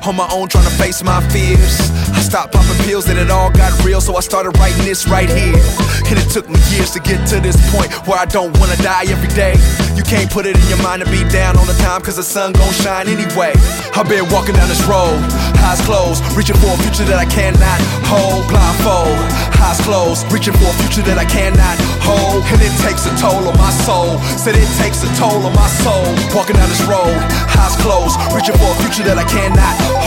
on my own trying to face my fears. I stopped popping pills and it all got real, so I started writing this right here. And it took me years to get to this point where I don't wanna die every day. You can't put it in your mind to be down all the time, cause the sun gon' shine anyway. I've been walking down this road, eyes closed, reaching for a future that I cannot hold. Blindfold, eyes closed, reaching for a future that I cannot hold. And it takes a toll on my soul, said it takes a toll on my soul. Walking down this road, eyes closed, reaching for a future that I cannot hold.